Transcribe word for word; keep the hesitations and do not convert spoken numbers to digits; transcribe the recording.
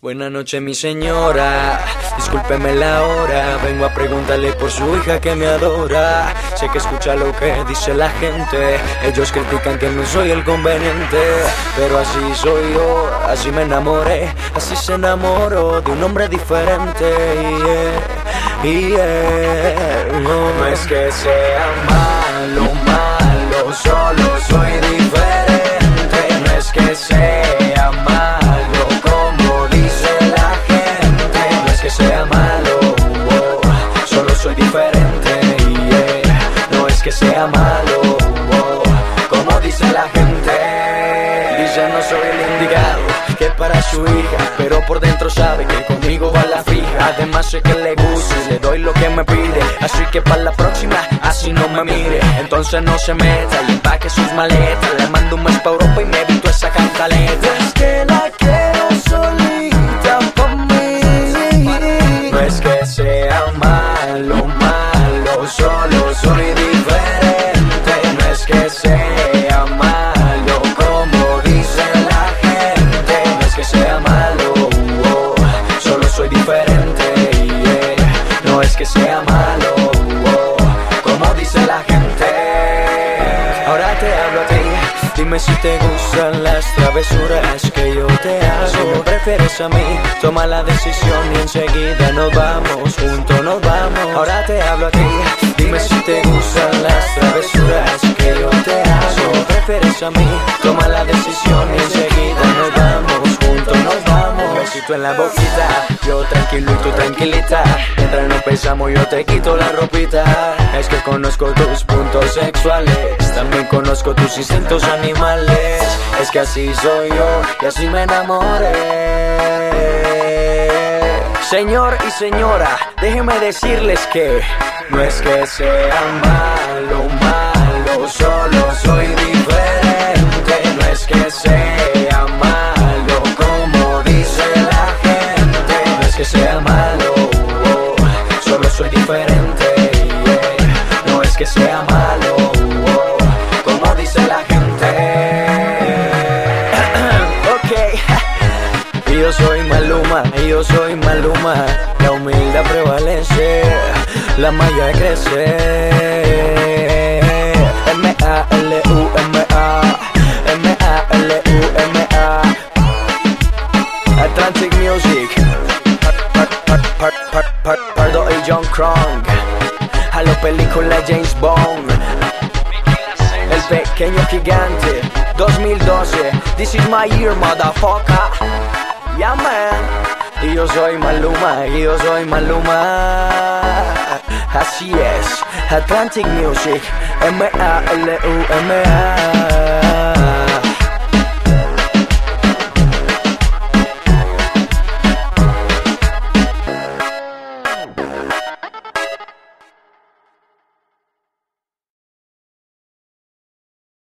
Buenas noches, mi señora, discúlpeme la hora. Vengo a preguntarle por su hija que me adora. Sé que escucha lo que dice la gente. Ellos critican que no soy el conveniente, pero así soy yo, así me enamoré. Así se enamoró de un hombre diferente. Yeah, yeah. No, no es que sea malo, malo, solo soy diferente. No es que sea malo, como dice la gente. No es que sea malo, oh, solo soy diferente. Yeah. No es que sea malo, oh, como dice la gente. Dice no soy el indicado que para su hija, pero por dentro sabe que conmigo va la fija. Además sé que le gusta y le doy lo que me pide. Así que para la próxima, así no me mire. Entonces no se meta y empaque sus maletas. Le mando un mes pa' Europa y me evito esa cantaleta. Es que la quiero solita pa' mí. No es que sea malo, malo, solo soy diferente. No es que sea malo, como dice la gente. No es que sea malo, oh, solo soy diferente. Yeah. No es que sea malo, oh, como dice la gente. Ahora te hablo a ti. Dime si te gustan las travesuras que yo te hago. Si me prefieres a mí, toma la decisión y enseguida nos vamos, juntos nos vamos. Ahora te hablo a ti. Dime si te gustan las travesuras que yo te hago. Si me prefieres a mí, toma la decisión y enseguida nos vamos, juntos nos vamos. Un besito en la boquita, yo tranquilo y tú tranquilita. Mientras nos besamos yo te quito la ropita. Es que conozco tus puntos sexuales, también conozco tus instintos animales. Es que así soy yo y así me enamoré. Señor y señora, déjenme decirles que no es que sea malo, malo, solo soy diferente. No es que sea malo, como dice la gente. No es que sea malo, oh, solo soy diferente. Yeah. No es que sea malo, oh, como dice la gente. Ok, y yo soy Maluma, y yo soy Maluma. La humildad prevalece, la malla crece. M A L U M A, M A L U M A. Atlantic Music, Pardo y John Crunk. A la película James Bond, El Pequeño Gigante, dos mil doce. This is my year, motherfucker. Yeah, man. Y yo soy Maluma, y yo soy Maluma. Así es, Atlantic Music, M A L U M A.